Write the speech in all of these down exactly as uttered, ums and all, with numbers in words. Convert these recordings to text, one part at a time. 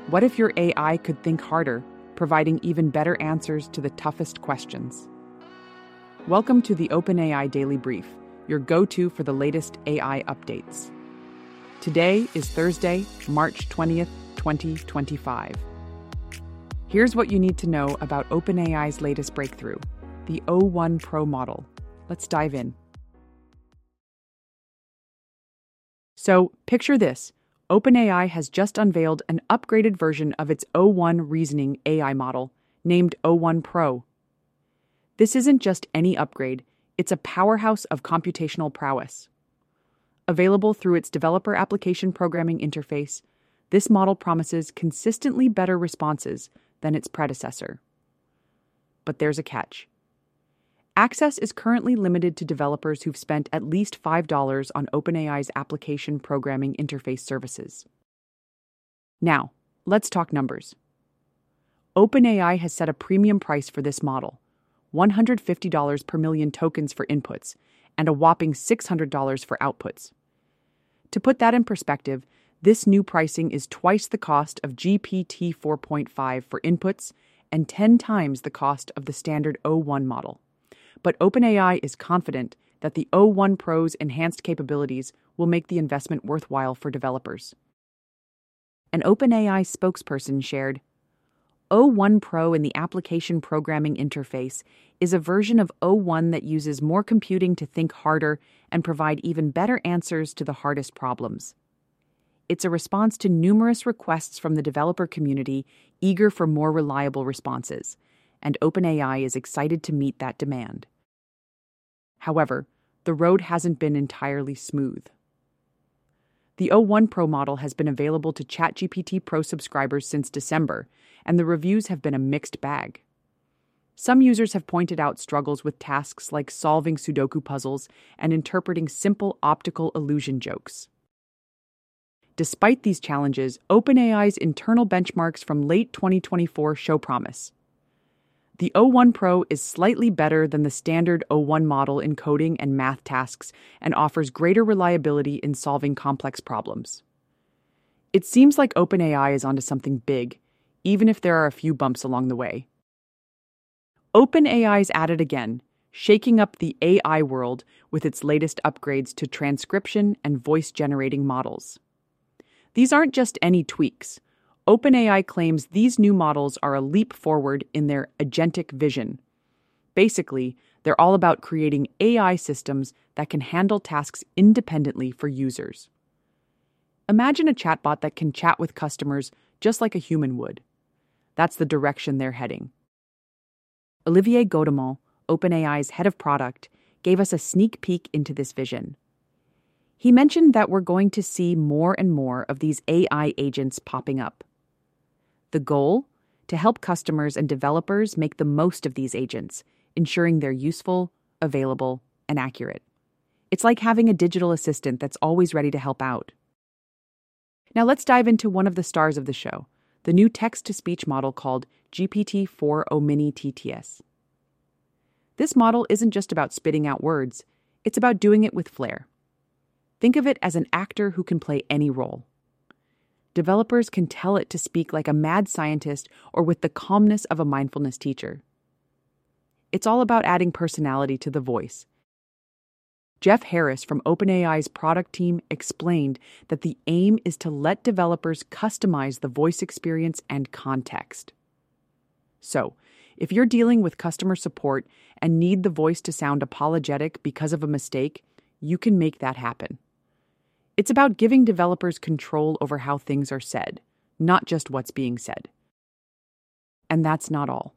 What if your A I could think harder, providing even better answers to the toughest questions? Welcome to the OpenAI Daily Brief, your go-to for the latest A I updates. Today is Thursday, March twentieth, twenty twenty-five. Here's what you need to know about OpenAI's latest breakthrough, the o one Pro model. Let's dive in. So, picture this. OpenAI has just unveiled an upgraded version of its o one reasoning A I model, named o one Pro. This isn't just any upgrade, it's a powerhouse of computational prowess. Available through its developer application programming interface, this model promises consistently better responses than its predecessor. But there's a catch. Access is currently limited to developers who've spent at least five dollars on OpenAI's application programming interface services. Now, let's talk numbers. OpenAI has set a premium price for this model, one hundred fifty dollars per million tokens for inputs, and a whopping six hundred dollars for outputs. To put that in perspective, this new pricing is twice the cost of G P T four point five for inputs and ten times the cost of the standard o one model. But OpenAI is confident that the o one Pro's enhanced capabilities will make the investment worthwhile for developers. An OpenAI spokesperson shared, o one Pro in the application programming interface is a version of o one that uses more computing to think harder and provide even better answers to the hardest problems. It's a response to numerous requests from the developer community eager for more reliable responses, and OpenAI is excited to meet that demand. However, the road hasn't been entirely smooth. The o one Pro model has been available to ChatGPT Pro subscribers since December, and the reviews have been a mixed bag. Some users have pointed out struggles with tasks like solving Sudoku puzzles and interpreting simple optical illusion jokes. Despite these challenges, OpenAI's internal benchmarks from late twenty twenty-four show promise. The o one Pro is slightly better than the standard o one model in coding and math tasks and offers greater reliability in solving complex problems. It seems like OpenAI is onto something big, even if there are a few bumps along the way. OpenAI's at it again, shaking up the A I world with its latest upgrades to transcription and voice-generating models. These aren't just any tweaks. OpenAI claims these new models are a leap forward in their agentic vision. Basically, they're all about creating A I systems that can handle tasks independently for users. Imagine a chatbot that can chat with customers just like a human would. That's the direction they're heading. Olivier Godemont, OpenAI's head of product, gave us a sneak peek into this vision. He mentioned that we're going to see more and more of these A I agents popping up. The goal? To help customers and developers make the most of these agents, ensuring they're useful, available, and accurate. It's like having a digital assistant that's always ready to help out. Now let's dive into one of the stars of the show, the new text-to-speech model called G P T four o Mini T T S. This model isn't just about spitting out words, it's about doing it with flair. Think of it as an actor who can play any role. Developers can tell it to speak like a mad scientist or with the calmness of a mindfulness teacher. It's all about adding personality to the voice. Jeff Harris from OpenAI's product team explained that the aim is to let developers customize the voice experience and context. So, if you're dealing with customer support and need the voice to sound apologetic because of a mistake, you can make that happen. It's about giving developers control over how things are said, not just what's being said. And that's not all.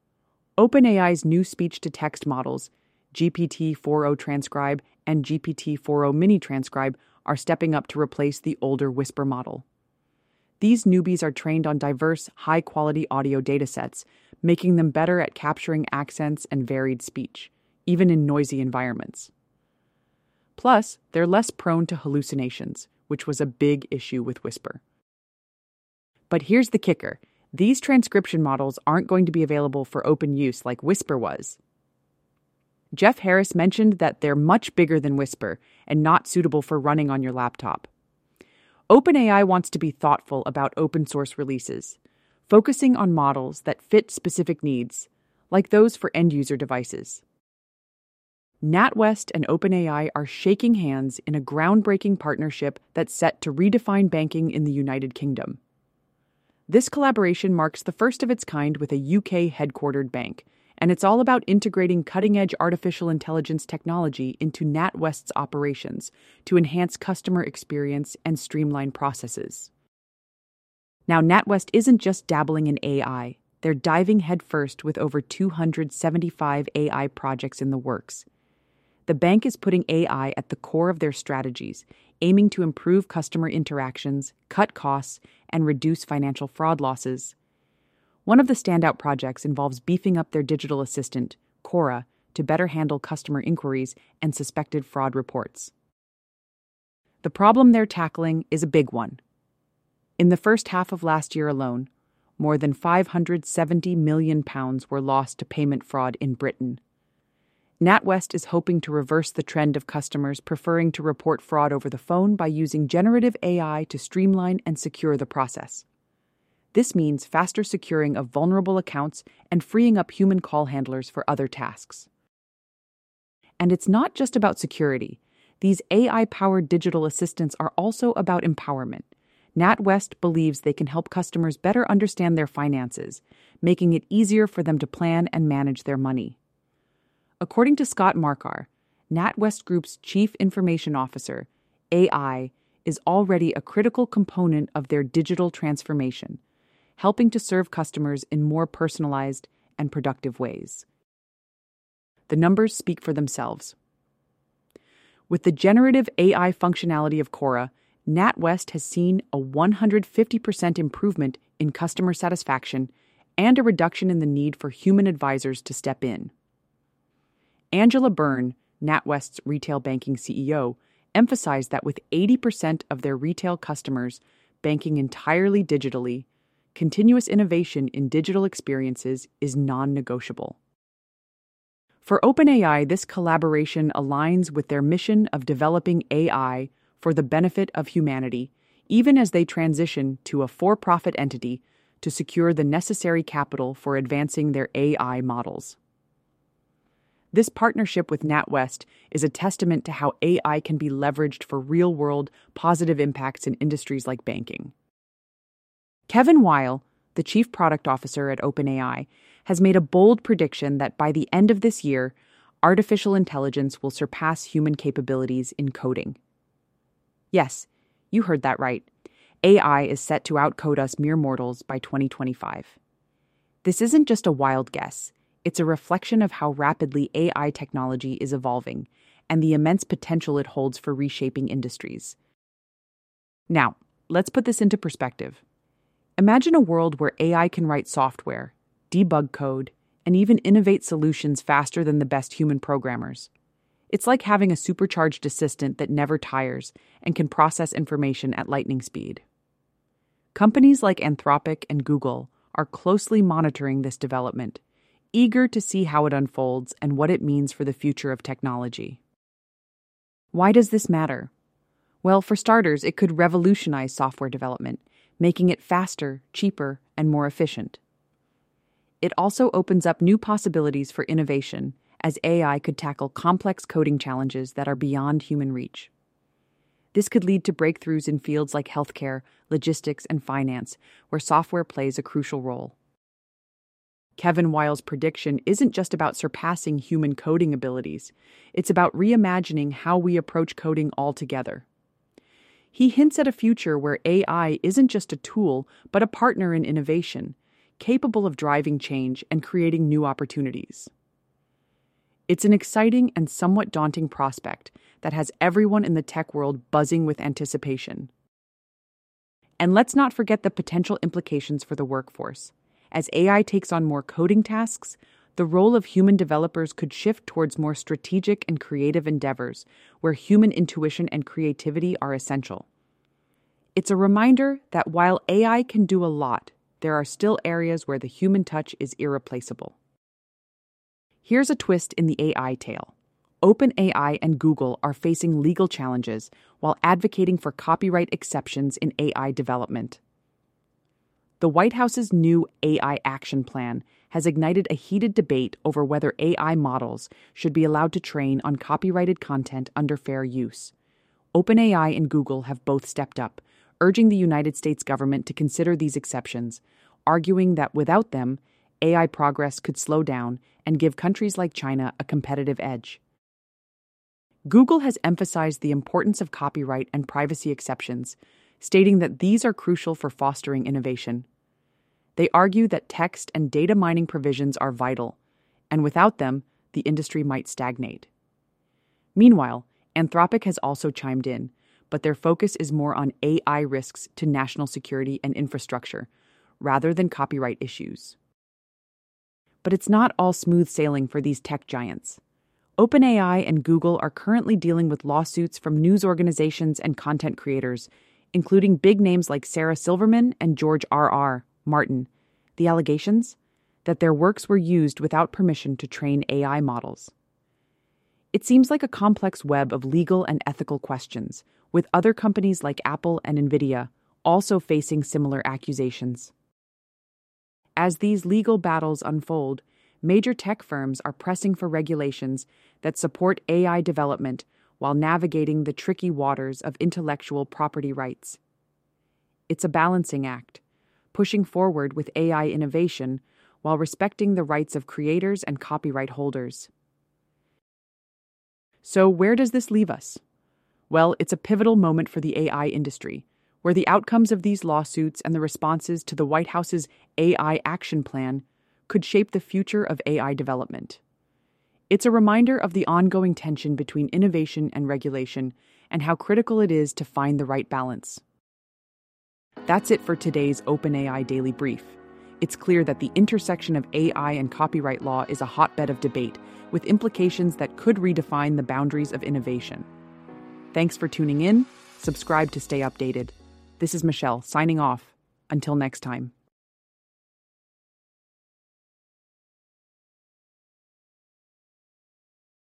OpenAI's new speech-to-text models, G P T four o Transcribe and G P T four o Mini Transcribe, are stepping up to replace the older Whisper model. These newbies are trained on diverse, high-quality audio datasets, making them better at capturing accents and varied speech, even in noisy environments. Plus, they're less prone to hallucinations, which was a big issue with Whisper. But here's the kicker. These transcription models aren't going to be available for open use like Whisper was. Jeff Harris mentioned that they're much bigger than Whisper and not suitable for running on your laptop. OpenAI wants to be thoughtful about open source releases, focusing on models that fit specific needs, like those for end-user devices. NatWest and OpenAI are shaking hands in a groundbreaking partnership that's set to redefine banking in the United Kingdom. This collaboration marks the first of its kind with a U K-headquartered bank, and it's all about integrating cutting-edge artificial intelligence technology into NatWest's operations to enhance customer experience and streamline processes. Now, NatWest isn't just dabbling in A I. They're diving headfirst with over two hundred seventy-five A I projects in the works. The bank is putting A I at the core of their strategies, aiming to improve customer interactions, cut costs, and reduce financial fraud losses. One of the standout projects involves beefing up their digital assistant, Cora, to better handle customer inquiries and suspected fraud reports. The problem they're tackling is a big one. In the first half of last year alone, more than five hundred seventy million pounds were lost to payment fraud in Britain. NatWest is hoping to reverse the trend of customers preferring to report fraud over the phone by using generative A I to streamline and secure the process. This means faster securing of vulnerable accounts and freeing up human call handlers for other tasks. And it's not just about security. These A I-powered digital assistants are also about empowerment. NatWest believes they can help customers better understand their finances, making it easier for them to plan and manage their money. According to Scott Markar, NatWest Group's Chief Information Officer, A I is already a critical component of their digital transformation, helping to serve customers in more personalized and productive ways. The numbers speak for themselves. With the generative A I functionality of Cora, NatWest has seen a one hundred fifty percent improvement in customer satisfaction and a reduction in the need for human advisors to step in. Angela Byrne, NatWest's retail banking C E O, emphasized that with eighty percent of their retail customers banking entirely digitally, continuous innovation in digital experiences is non-negotiable. For OpenAI, this collaboration aligns with their mission of developing A I for the benefit of humanity, even as they transition to a for-profit entity to secure the necessary capital for advancing their A I models. This partnership with NatWest is a testament to how A I can be leveraged for real-world, positive impacts in industries like banking. Kevin Weil, the Chief Product Officer at OpenAI, has made a bold prediction that by the end of this year, artificial intelligence will surpass human capabilities in coding. Yes, you heard that right. A I is set to outcode us mere mortals by twenty twenty-five. This isn't just a wild guess. It's a reflection of how rapidly A I technology is evolving and the immense potential it holds for reshaping industries. Now, let's put this into perspective. Imagine a world where A I can write software, debug code, and even innovate solutions faster than the best human programmers. It's like having a supercharged assistant that never tires and can process information at lightning speed. Companies like Anthropic and Google are closely monitoring this development, eager to see how it unfolds and what it means for the future of technology. Why does this matter? Well, for starters, it could revolutionize software development, making it faster, cheaper, and more efficient. It also opens up new possibilities for innovation, as A I could tackle complex coding challenges that are beyond human reach. This could lead to breakthroughs in fields like healthcare, logistics, and finance, where software plays a crucial role. Kevin Weil's prediction isn't just about surpassing human coding abilities. It's about reimagining how we approach coding altogether. He hints at a future where A I isn't just a tool, but a partner in innovation, capable of driving change and creating new opportunities. It's an exciting and somewhat daunting prospect that has everyone in the tech world buzzing with anticipation. And let's not forget the potential implications for the workforce. As A I takes on more coding tasks, the role of human developers could shift towards more strategic and creative endeavors, where human intuition and creativity are essential. It's a reminder that while A I can do a lot, there are still areas where the human touch is irreplaceable. Here's a twist in the A I tale. OpenAI and Google are facing legal challenges while advocating for copyright exceptions in A I development. The White House's new A I action plan has ignited a heated debate over whether A I models should be allowed to train on copyrighted content under fair use. OpenAI and Google have both stepped up, urging the United States government to consider these exceptions, arguing that without them, A I progress could slow down and give countries like China a competitive edge. Google has emphasized the importance of copyright and privacy exceptions, stating that these are crucial for fostering innovation. They argue that text and data mining provisions are vital, and without them, the industry might stagnate. Meanwhile, Anthropic has also chimed in, but their focus is more on A I risks to national security and infrastructure, rather than copyright issues. But it's not all smooth sailing for these tech giants. OpenAI and Google are currently dealing with lawsuits from news organizations and content creators, including big names like Sarah Silverman and George R R. Martin. The allegations? That their works were used without permission to train A I models. It seems like a complex web of legal and ethical questions, with other companies like Apple and NVIDIA also facing similar accusations. As these legal battles unfold, major tech firms are pressing for regulations that support A I development while navigating the tricky waters of intellectual property rights. It's a balancing act, pushing forward with A I innovation while respecting the rights of creators and copyright holders. So, where does this leave us? Well, it's a pivotal moment for the A I industry, where the outcomes of these lawsuits and the responses to the White House's A I action plan could shape the future of A I development. It's a reminder of the ongoing tension between innovation and regulation and how critical it is to find the right balance. That's it for today's OpenAI Daily Brief. It's clear that the intersection of A I and copyright law is a hotbed of debate, with implications that could redefine the boundaries of innovation. Thanks for tuning in. Subscribe to stay updated. This is Michelle, signing off. Until next time.